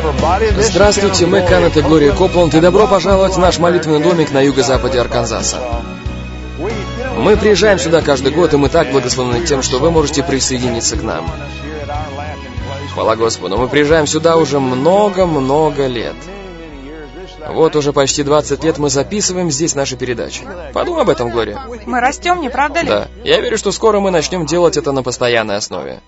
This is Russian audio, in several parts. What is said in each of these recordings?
Здравствуйте, мы Канет и Глория Копланд, и добро пожаловать в наш молитвенный домик на юго-западе Арканзаса. Мы приезжаем сюда каждый год, и мы так благословены тем, что вы можете присоединиться к нам. Хвала Господу, мы приезжаем сюда уже много-много лет. Вот уже почти 20 лет мы записываем здесь наши передачи. Подумай об этом, Глория. Мы растем, не правда ли? Да. Я верю, что скоро мы начнем делать это на постоянной основе.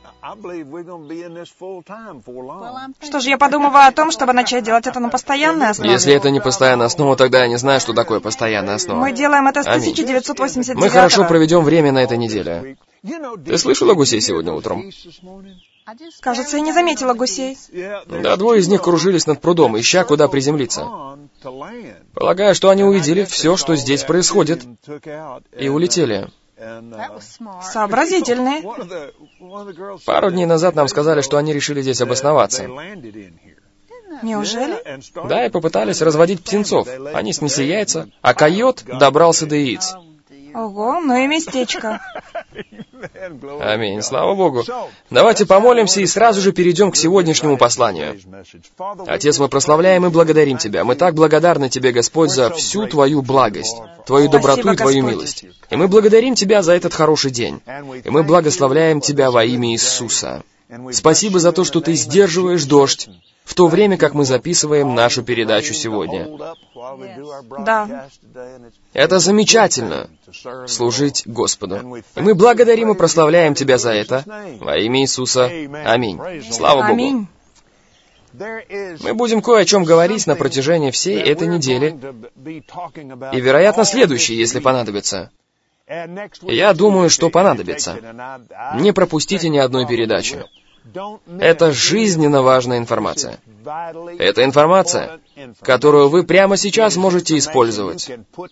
Что ж, я подумываю о том, чтобы начать делать это на постоянной основе. Если это не постоянная основа, тогда я не знаю, что такое постоянная основа. Мы делаем это с Аминь. 1989-го. Мы хорошо проведем время на этой неделе. Ты слышала гусей сегодня утром? Кажется, я не заметила гусей. Да, двое из них кружились над прудом, ища, куда приземлиться. Полагаю, что они увидели все, что здесь происходит, и улетели. Сообразительные. Пару дней назад нам сказали, что они решили здесь обосноваться. Неужели? Да, и попытались разводить птенцов. Они снесли яйца, а койот добрался до яиц. Ого, ну и местечко. Аминь, слава Богу. Давайте помолимся и сразу же перейдем к сегодняшнему посланию. Отец, мы прославляем и благодарим Тебя. Мы так благодарны Тебе, Господь, за всю Твою благость, Твою доброту Спасибо, и Твою Господь. милость. И мы благодарим Тебя за этот хороший день. И мы благословляем Тебя во имя Иисуса. Спасибо за то, что Ты сдерживаешь дождь, в то время, как мы записываем нашу передачу сегодня. Да. Это замечательно — служить Господу. И мы благодарим и прославляем Тебя за это. Во имя Иисуса. Аминь. Слава Богу. Аминь. Мы будем кое о чем говорить на протяжении всей этой недели, и, вероятно, следующей, если понадобится. Я думаю, что понадобится. Не пропустите ни одной передачи. Это жизненно важная информация. Это информация, которую вы прямо сейчас можете использовать.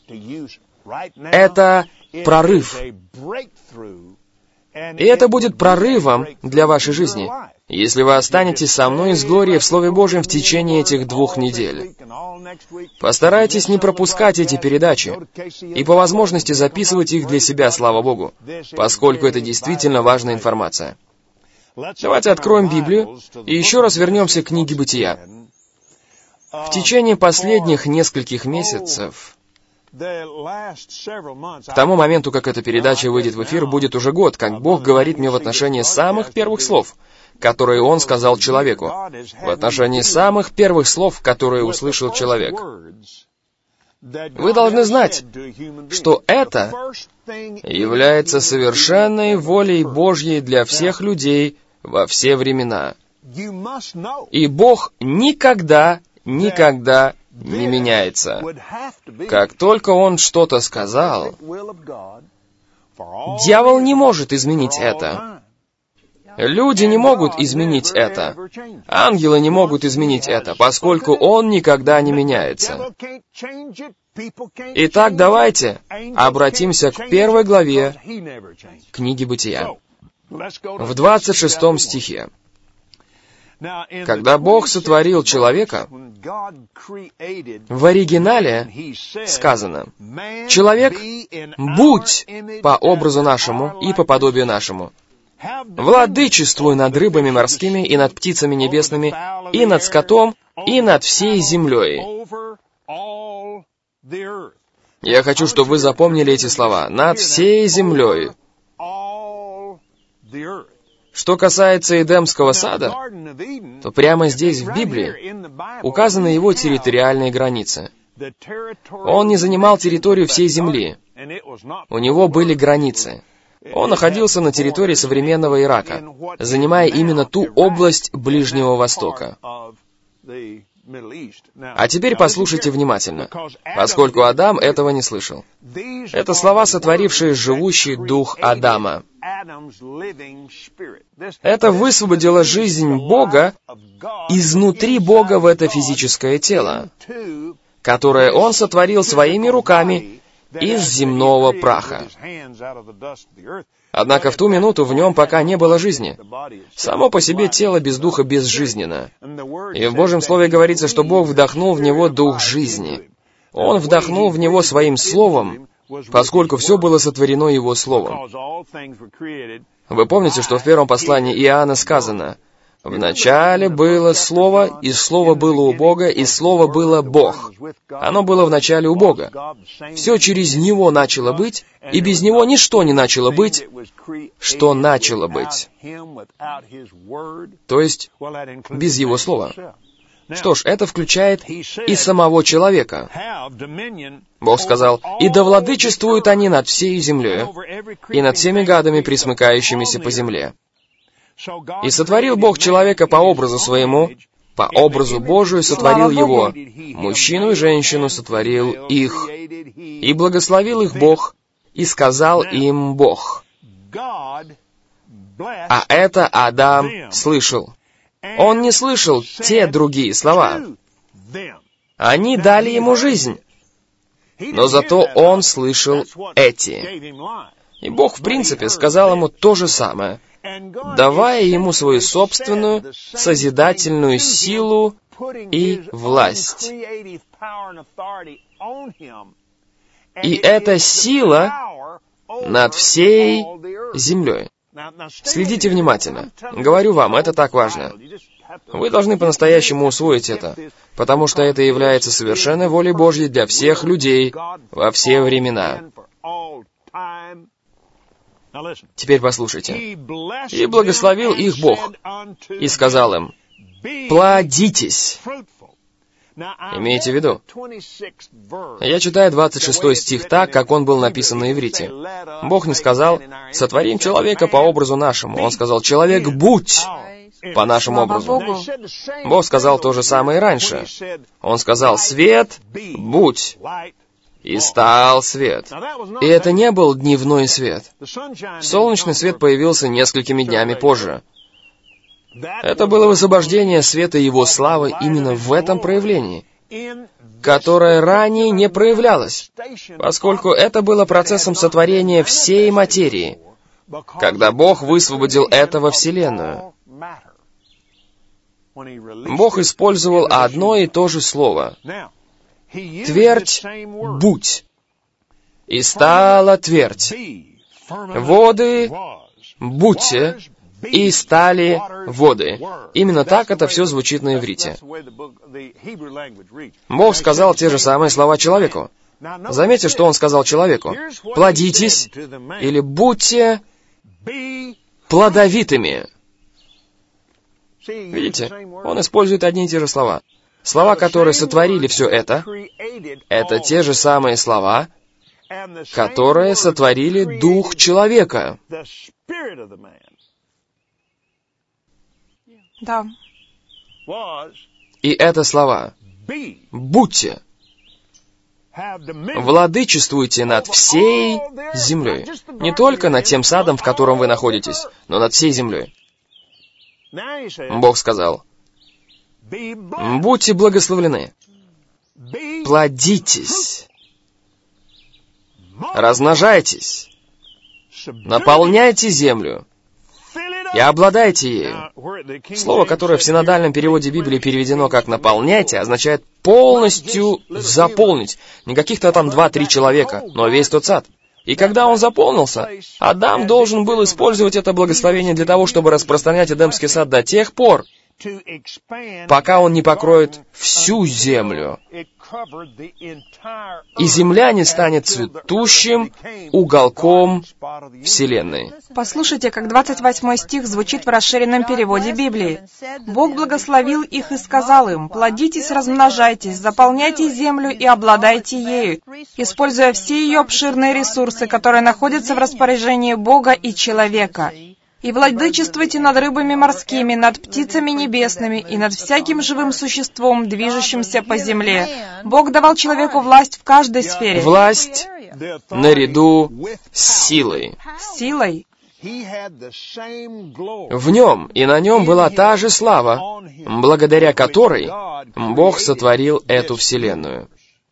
Это прорыв. И это будет прорывом для вашей жизни, если вы останетесь со мной и с Глорией в Слове Божьем в течение этих 2 недель. Постарайтесь не пропускать эти передачи и по возможности записывать их для себя, слава Богу, поскольку это действительно важная информация. Давайте откроем Библию и еще раз вернемся к книге Бытия. В течение последних нескольких месяцев, к тому моменту, как эта передача выйдет в эфир, будет уже год, как Бог говорит мне в отношении самых первых слов, которые Он сказал человеку, в отношении самых первых слов, которые услышал человек. Вы должны знать, что это является совершенной волей Божьей для всех людей во все времена. И Бог никогда не меняется. Как только Он что-то сказал, дьявол не может изменить это. Люди не могут изменить это. Ангелы не могут изменить это, поскольку Он никогда не меняется. Итак, давайте обратимся к 1 главе книги Бытия, в 26 стихе. Когда Бог сотворил человека, в оригинале сказано: «Человек, будь по образу нашему и по подобию нашему, владычествуй над рыбами морскими и над птицами небесными, и над скотом, и над всей землей». Я хочу, чтобы вы запомнили эти слова. «Над всей землей». Что касается Эдемского сада, то прямо здесь, в Библии, указаны его территориальные границы. Он не занимал территорию всей земли. У него были границы. Он находился на территории современного Ирака, занимая именно ту область Ближнего Востока. А теперь послушайте внимательно, поскольку Адам этого не слышал. Это слова, сотворившие живущий дух Адама. Это высвободило жизнь Бога изнутри Бога в это физическое тело, которое Он сотворил своими руками из земного праха. Однако в ту минуту в нем пока не было жизни. Само по себе тело без духа безжизненно. И в Божьем Слове говорится, что Бог вдохнул в него дух жизни. Он вдохнул в него своим Словом, поскольку все было сотворено Его Словом. Вы помните, что в первом послании Иоанна сказано: Вначале было Слово, и Слово было у Бога, и Слово было Бог. Оно было вначале у Бога. Все через Него начало быть, и без Него ничто не начало быть, что начало быть. То есть, без Его Слова. Что ж, это включает и самого человека. Бог сказал, «И да владычествуют они над всей землею, и над всеми гадами, присмыкающимися по земле». И сотворил Бог человека по образу своему, по образу Божию сотворил его, мужчину и женщину сотворил их, и благословил их Бог, и сказал им Бог. А это Адам слышал. Он не слышал те другие слова. Они дали ему жизнь, но зато он слышал эти. И Бог, в принципе, сказал ему то же самое, давая ему свою собственную созидательную силу и власть. И эта сила над всей землей. Следите внимательно. Говорю вам, это так важно. Вы должны по-настоящему усвоить это, потому что это является совершенной волей Божьей для всех людей во все времена. Теперь послушайте. «И благословил их Бог, и сказал им, плодитесь». Имейте в виду. Я читаю 26 стих так, как он был написан на иврите. Бог не сказал, «Сотворим человека по образу нашему». Он сказал, «Человек, будь по нашему образу». Бог сказал то же самое и раньше. Он сказал, «Свет, будь». И стал свет. И это не был дневной свет. Солнечный свет появился несколькими днями позже. Это было высвобождение света Его славы именно в этом проявлении, которое ранее не проявлялось, поскольку это было процессом сотворения всей материи, когда Бог высвободил это во Вселенную. Бог использовал одно и то же слово. Твердь, будь. И стала твердь. Воды, будьте. И стали воды. Именно так это все звучит на иврите. Бог сказал те же самые слова человеку. Заметьте, что Он сказал человеку. Плодитесь, или будьте плодовитыми. Видите? Он использует одни и те же слова. Слова, которые сотворили все это те же самые слова, которые сотворили дух человека. Да. И это слова. Будьте. Владычествуйте над всей землей. Не только над тем садом, в котором вы находитесь, но над всей землей. Бог сказал, будьте благословлены, плодитесь, размножайтесь, наполняйте землю и обладайте ею. Слово, которое в синодальном переводе Библии переведено как «наполняйте», означает полностью заполнить. Не каких-то там 2-3 человека, но весь тот сад. И когда он заполнился, Адам должен был использовать это благословение для того, чтобы распространять Эдемский сад до тех пор, пока он не покроет всю землю. И земля не станет цветущим уголком Вселенной. Послушайте, как 28 стих звучит в расширенном переводе Библии. «Бог благословил их и сказал им, плодитесь, размножайтесь, заполняйте землю и обладайте ею, используя все ее обширные ресурсы, которые находятся в распоряжении Бога и человека. И владычествуйте над рыбами морскими, над птицами небесными и над всяким живым существом, движущимся по земле». Бог давал человеку власть в каждой сфере. Власть наряду с силой. Силой. В нем и на нем была та же слава, благодаря которой Бог сотворил эту Вселенную.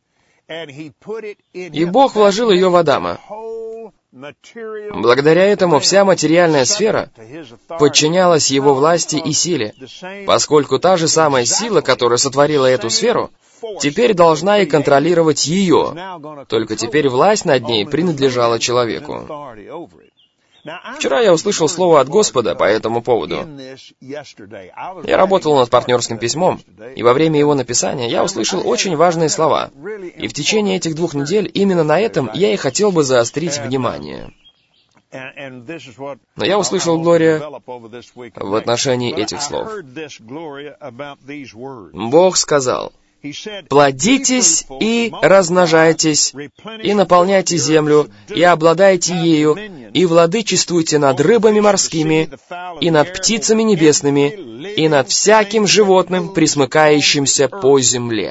И Бог вложил ее в Адама. Благодаря этому вся материальная сфера подчинялась его власти и силе, поскольку та же самая сила, которая сотворила эту сферу, теперь должна и контролировать ее, только теперь власть над ней принадлежала человеку. Вчера я услышал слово от Господа по этому поводу. Я работал над партнерским письмом, и во время его написания я услышал очень важные слова. И в течение этих 2 недель именно на этом я и хотел бы заострить внимание. Но я услышал, Глория, в отношении этих слов. Бог сказал: «Плодитесь и размножайтесь, и наполняйте землю, и обладайте ею, и владычествуйте над рыбами морскими, и над птицами небесными, и над всяким животным, пресмыкающимся по земле».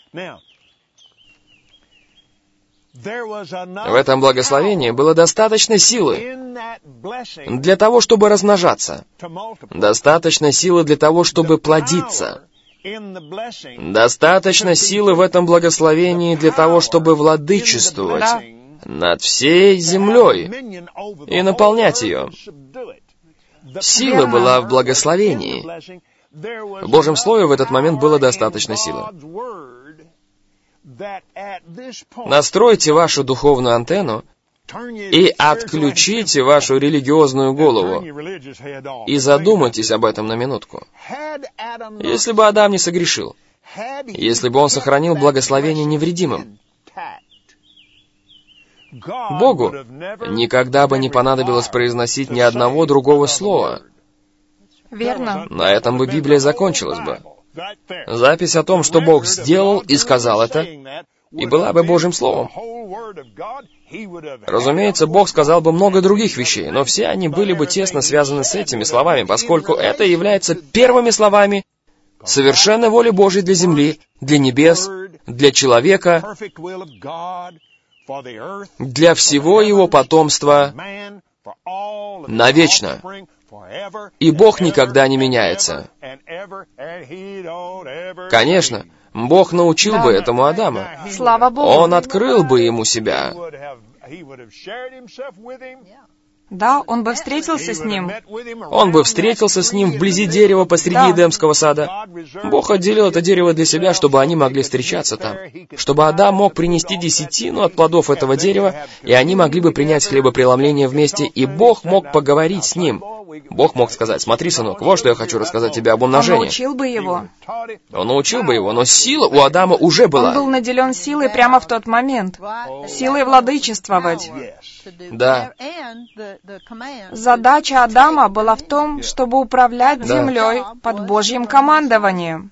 В этом благословении было достаточно силы для того, чтобы размножаться, достаточно силы для того, чтобы плодиться, достаточно силы в этом благословении для того, чтобы владычествовать над всей землей и наполнять ее. Сила была в благословении. В Божьем Слове в этот момент было достаточно силы. Настройте вашу духовную антенну и отключите вашу религиозную голову. И задумайтесь об этом на минутку. Если бы Адам не согрешил, если бы он сохранил благословение невредимым, Богу никогда бы не понадобилось произносить ни одного другого слова. Верно. На этом бы Библия закончилась бы. Запись о том, что Бог сделал и сказал это, и была бы Божьим Словом. Разумеется, Бог сказал бы много других вещей, но все они были бы тесно связаны с этими словами, поскольку это является первыми словами совершенной воли Божьей для земли, для небес, для человека, для всего его потомства навечно. И Бог никогда не меняется. Конечно, Бог научил бы этому Адама. Слава Богу. Он открыл бы ему себя. Да, он бы встретился с ним. Он бы встретился с ним вблизи дерева посреди Эдемского сада. Бог отделил это дерево для себя, чтобы они могли встречаться там. Чтобы Адам мог принести 10 от плодов этого дерева, и они могли бы принять хлебопреломление вместе, и Бог мог поговорить с ним. Бог мог сказать: «Смотри, сынок, вот что я хочу рассказать тебе об умножении». Он научил бы его. Он научил бы его, но сила у Адама уже была. Он был наделен силой прямо в тот момент. Силой владычествовать. Да. Задача Адама была в том, чтобы управлять землей под Божьим командованием.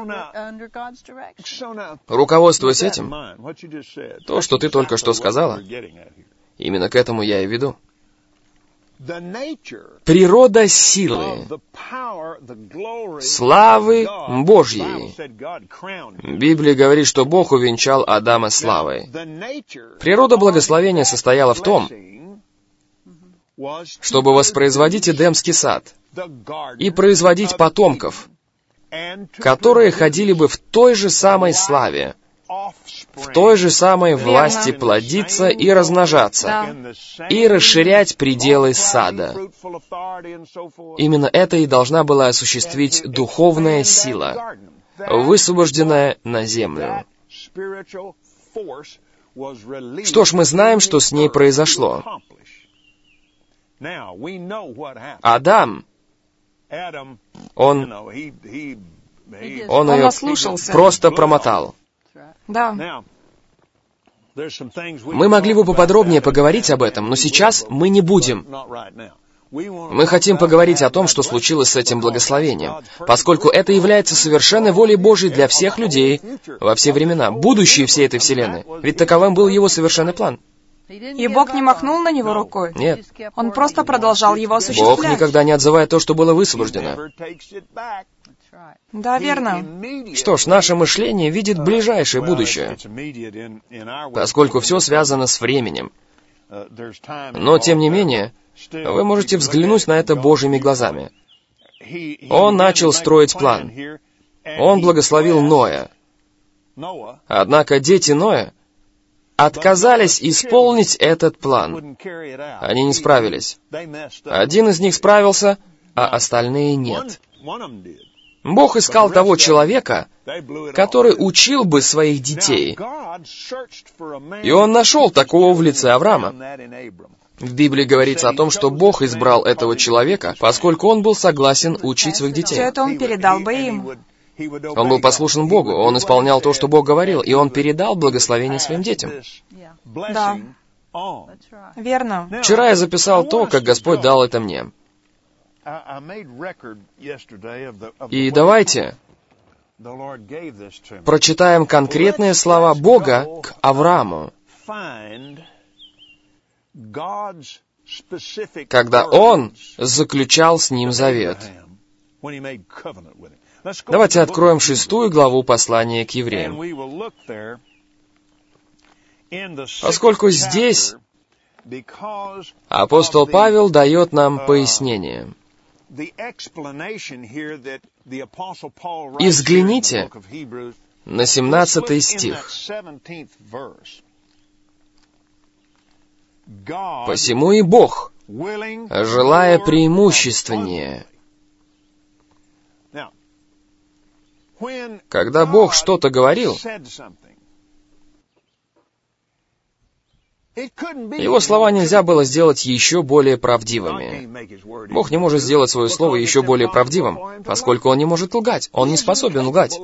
Руководствуясь этим, то, что ты только что сказала, именно к этому я и веду. Природа силы, славы Божьей. Библия говорит, что Бог увенчал Адама славой. Природа благословения состояла в том, чтобы воспроизводить Эдемский сад и производить потомков, которые ходили бы в той же самой славе, в той же самой власти плодиться и размножаться, и расширять пределы сада. Именно это и должна была осуществить духовная сила, высвобожденная на землю. Что ж, мы знаем, что с ней произошло. Адам, он ее ослушался. просто промотал. Да. Мы могли бы поподробнее поговорить об этом, но сейчас мы не будем. Мы хотим поговорить о том, что случилось с этим благословением, поскольку это является совершенной волей Божьей для всех людей во все времена, будущее всей этой вселенной. Ведь таковым был его совершенный план. И Бог не махнул на него рукой? Нет. Он просто продолжал его осуществлять. Бог никогда не отзывает то, что было высвобождено. Да, верно. Что ж, наше мышление видит ближайшее будущее, поскольку все связано с временем. Но, тем не менее, вы можете взглянуть на это Божьими глазами. Он начал строить план. Он благословил Ноя. Однако дети Ноя отказались исполнить этот план. Они не справились. Один из них справился, а остальные нет. Бог искал того человека, который учил бы своих детей. И Он нашел такого в лице Авраама. В Библии говорится о том, что Бог избрал этого человека, поскольку он был согласен учить своих детей. Все это он передал бы им. Он был послушен Богу, он исполнял то, что Бог говорил, и он передал благословение своим детям. Да, верно. Вчера я записал то, как Господь дал это мне. И давайте прочитаем конкретные слова Бога к Аврааму, когда Он заключал с ним завет. Давайте откроем 6 главу послания к евреям. Поскольку здесь апостол Павел дает нам пояснение. И взгляните на 17 стих. «Посему и Бог, желая преимущественнее». Когда Бог что-то говорил, Его слова нельзя было сделать еще более правдивыми. Бог не может сделать свое слово еще более правдивым, поскольку Он не может лгать. Он не способен лгать.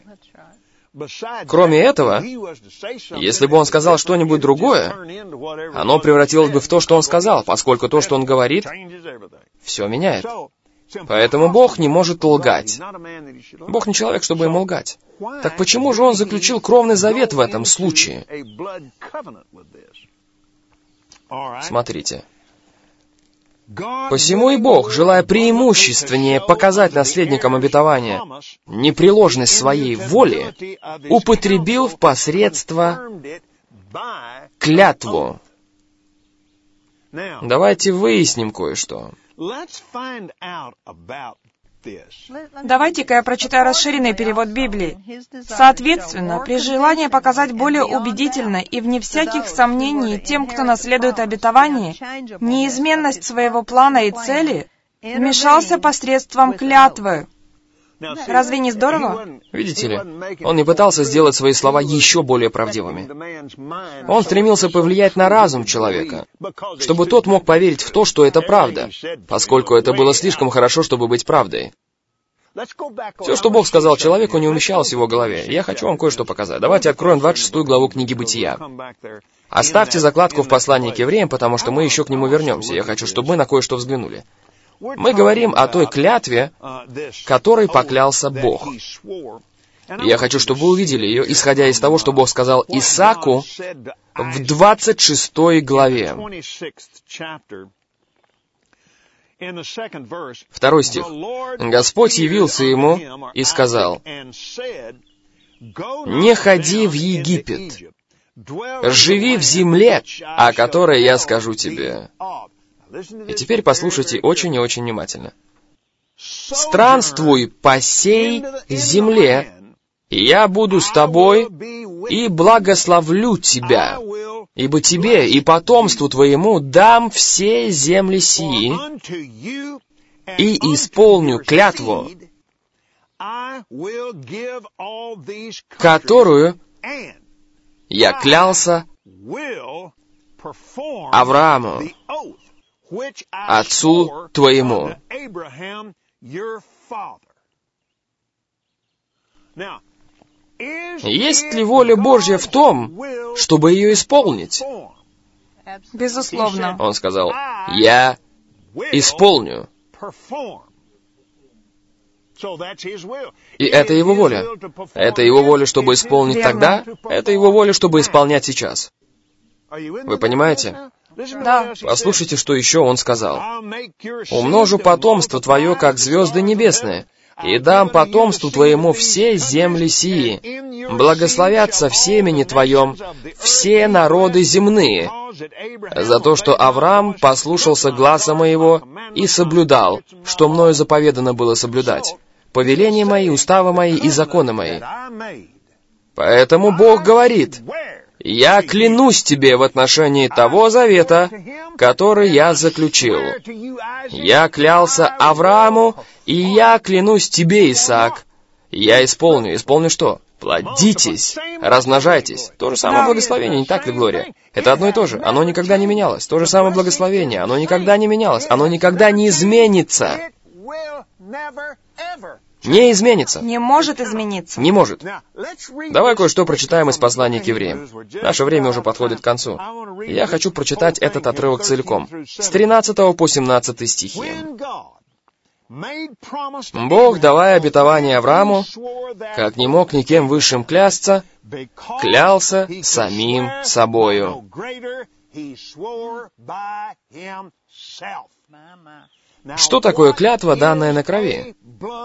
Кроме этого, если бы Он сказал что-нибудь другое, оно превратилось бы в то, что Он сказал, поскольку то, что Он говорит, все меняет. Поэтому Бог не может лгать. Бог не человек, чтобы ему лгать. Так почему же Он заключил кровный завет в этом случае? Смотрите. «Посему и Бог, желая преимущественнее показать наследникам обетования непреложность своей воли, употребил в посредство клятву». Давайте выясним кое-что. Давайте-ка я прочитаю расширенный перевод Библии. Соответственно, при желании показать более убедительно и вне всяких сомнений тем, кто наследует обетование, неизменность своего плана и цели, вмешался посредством клятвы. Разве не здорово? Видите ли, он не пытался сделать свои слова еще более правдивыми. Он стремился повлиять на разум человека, чтобы тот мог поверить в то, что это правда, поскольку это было слишком хорошо, чтобы быть правдой. Все, что Бог сказал человеку, не умещалось в его голове. Я хочу вам кое-что показать. Давайте откроем 26 главу книги Бытия. Оставьте закладку в послании к евреям, потому что мы еще к нему вернемся. Я хочу, чтобы мы на кое-что взглянули. Мы говорим о той клятве, которой поклялся Бог. Я хочу, чтобы вы увидели ее, исходя из того, что Бог сказал Исааку в 26 главе. 2 стих. «Господь явился ему и сказал: „Не ходи в Египет, живи в земле, о которой я скажу тебе“». И теперь послушайте очень и очень внимательно. «Странствуй по сей земле, и я буду с тобой и благословлю тебя, ибо тебе и потомству твоему дам все земли сии, и исполню клятву, которую я клялся Аврааму, отцу твоему». Есть ли воля Божья в том, чтобы ее исполнить? Безусловно. Он сказал: «Я исполню». И это Его воля. Это Его воля, чтобы исполнить тогда, это Его воля, чтобы исполнять сейчас. Вы понимаете? Да. Послушайте, что еще Он сказал. «Умножу потомство твое, как звезды небесные, и дам потомству твоему все земли сии. Благословятся в семени твоем все народы земные, за то, что Авраам послушался гласа моего и соблюдал, что мною заповедано было соблюдать, повеления мои, уставы мои и законы мои». Поэтому Бог говорит: «Я клянусь тебе в отношении того завета, который я заключил. Я клялся Аврааму, и я клянусь тебе, Исаак. Я исполню». Исполню что? Плодитесь, размножайтесь. То же самое благословение, не так ли, Глория? Это одно и то же. Оно никогда не менялось. То же самое благословение. Оно никогда не менялось. Оно никогда не изменится. Не изменится. Не может измениться. Не может. Давай кое-что прочитаем из послания к евреям. Наше время уже подходит к концу. Я хочу прочитать этот отрывок целиком. С 13 по 17 стихи. «Бог, давая обетование Аврааму, как не мог никем высшим клясться, клялся самим собою». Что такое клятва, данная на крови?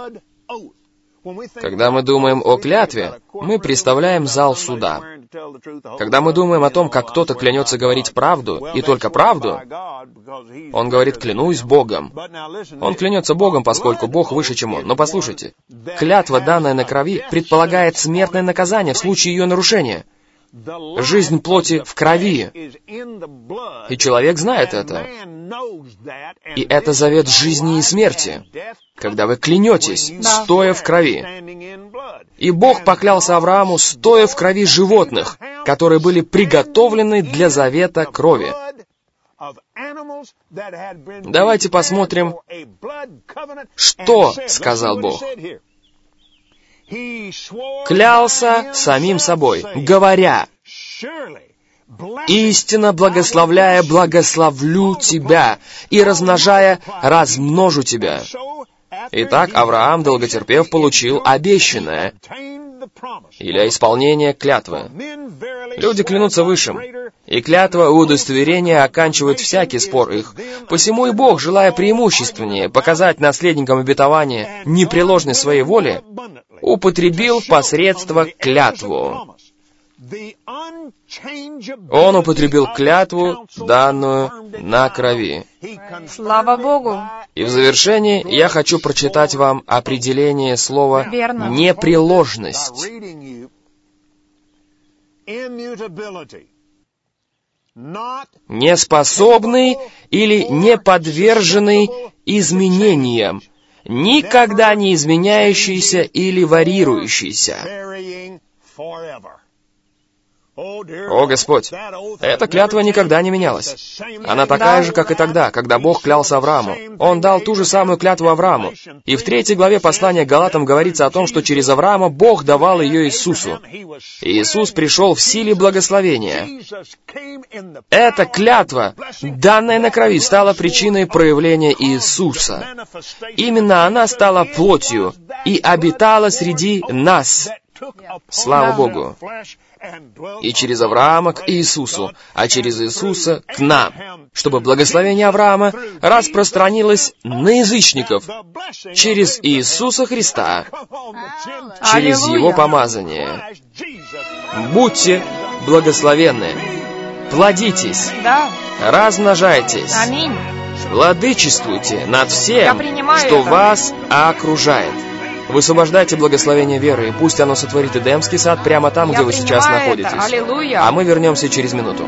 Когда мы думаем о клятве, мы представляем зал суда. Когда мы думаем о том, как кто-то клянется говорить правду, и только правду, он говорит «клянусь Богом». Он клянется Богом, поскольку Бог выше, чем он. Но послушайте, клятва, данная на крови, предполагает смертное наказание в случае ее нарушения. Жизнь плоти в крови. И человек знает это. И это завет жизни и смерти, когда вы клянетесь, стоя в крови. И Бог поклялся Аврааму, стоя в крови животных, которые были приготовлены для завета крови. Давайте посмотрим, что сказал Бог. Клялся самим собой, говоря: «Истинно благословляя, благословлю тебя, и размножая, размножу тебя». Итак, Авраам, долготерпев, получил обещанное, или исполнение клятвы. Люди клянутся высшим, и клятва и удостоверение оканчивают всякий спор их. Посему и Бог, желая преимущественнее показать наследникам обетования непреложность своей воли, употребил посредство клятву. Он употребил клятву, данную на крови. Слава Богу! И в завершении я хочу прочитать вам определение слова «непреложность». Неспособный или неподверженный изменениям, никогда не изменяющийся или варьирующийся. О, Господь, эта клятва никогда не менялась. Она такая же, как и тогда, когда Бог клялся Аврааму. Он дал ту же самую клятву Аврааму. И в 3 главе послания к Галатам говорится о том, что через Авраама Бог давал ее Иисусу. И Иисус пришел в силе благословения. Эта клятва, данная на крови, стала причиной проявления Иисуса. Именно она стала плотью и обитала среди нас. Слава Богу! И через Авраама к Иисусу, а через Иисуса к нам, чтобы благословение Авраама распространилось на язычников через Иисуса Христа, через Его помазание. Будьте благословенны, плодитесь, размножайтесь, владычествуйте над всем, что вас окружает. Высвобождайте благословение веры, и пусть оно сотворит Эдемский сад прямо там, где вы сейчас находитесь. Аллилуйя. А мы вернемся через минуту.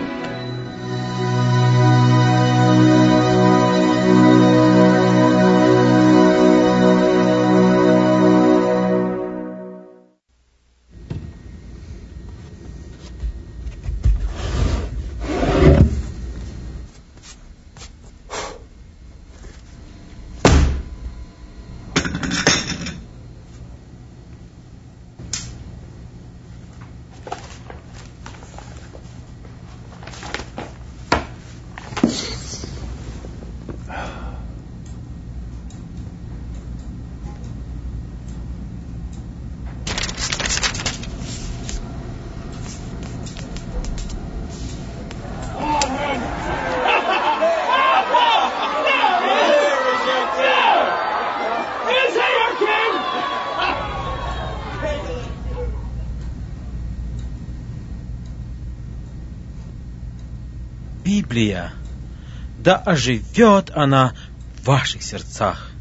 Библия, да оживет она в ваших сердцах.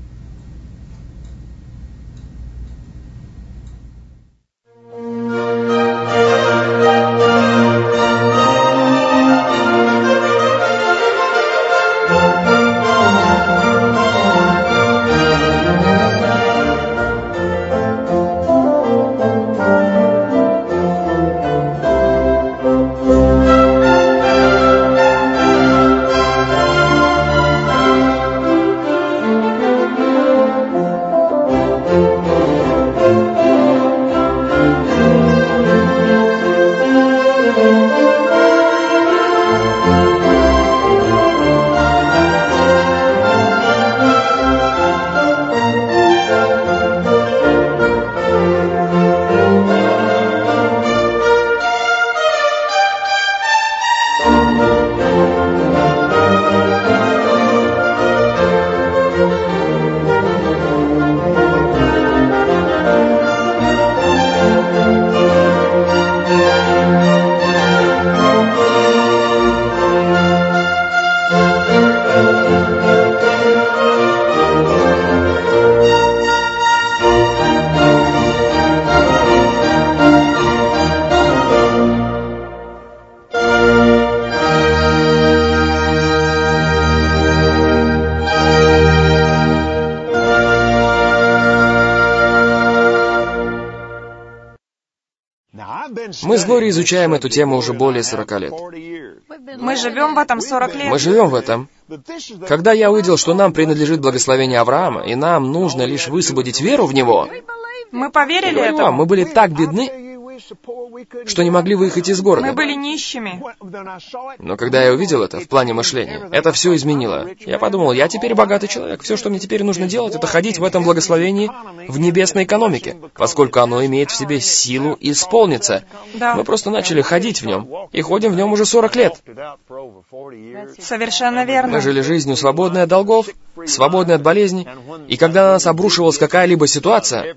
Мы с Глорией изучаем эту тему уже более 40 лет. Мы живем в этом 40 лет. Мы живем в этом. Когда я увидел, что нам принадлежит благословение Авраама, и нам нужно лишь высвободить веру в него, Мы поверили говорю вам, этому. мы были так бедны, что не могли выехать из Мы города. были нищими. Но когда я увидел это в плане мышления, это все изменило. Я подумал, я теперь богатый человек. Все, что мне теперь нужно делать, это ходить в этом благословении в небесной экономике, поскольку оно имеет в себе силу исполниться. Да. Мы просто начали ходить в нем, и ходим в нем уже 40 лет. Совершенно верно. Мы жили жизнью, свободной от долгов, свободной от болезней, и когда на нас обрушивалась какая-либо ситуация,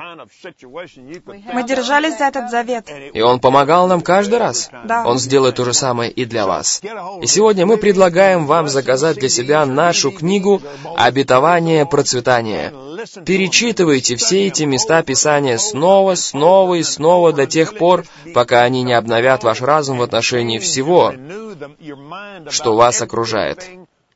Мы держались за этот завет. и Он помогал нам каждый раз, Да. Он сделает то же самое и для вас. И сегодня мы предлагаем вам заказать для себя нашу книгу «Обетование процветания». Перечитывайте все эти места Писания снова, снова и снова до тех пор, пока они не обновят ваш разум в отношении всего, что вас окружает.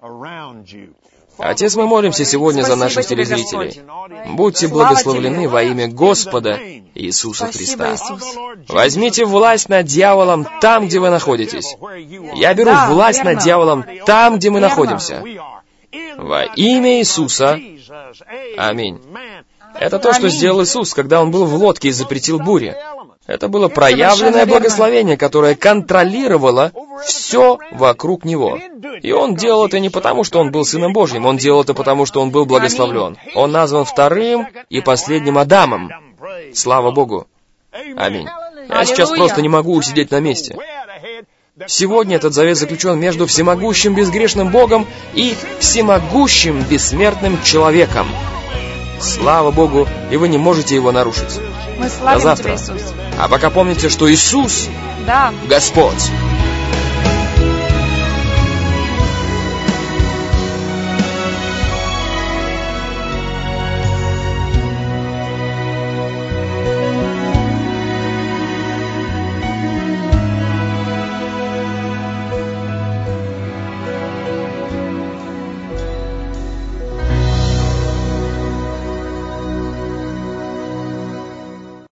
Отец, мы молимся сегодня за наших Спасибо тебе, телезрителей. Будьте Слава благословлены тебе. во имя Господа Иисуса Спасибо, Христа. Иисус. Возьмите власть над дьяволом там, где вы находитесь. Я беру Да, власть верно. над дьяволом там, где мы Верно. находимся. Во имя Иисуса. Аминь. Это то, что Аминь. сделал Иисус, когда Он был в лодке и запретил буре. Это было проявленное Совершенно верно. благословение, которое контролировало все вокруг Него. И Он делал это не потому, что Он был Сыном Божьим, Он делал это потому, что Он был благословлен. Он назван вторым и последним Адамом. Слава Богу. Аминь. Я сейчас Аллилуйя. просто не могу усидеть на месте. Сегодня этот завет заключен между всемогущим безгрешным Богом и всемогущим бессмертным человеком. Слава Богу, и вы не можете его нарушить. Мы До славим завтра. Тебя, Иисус. А пока помните, что Иисус Да. Господь.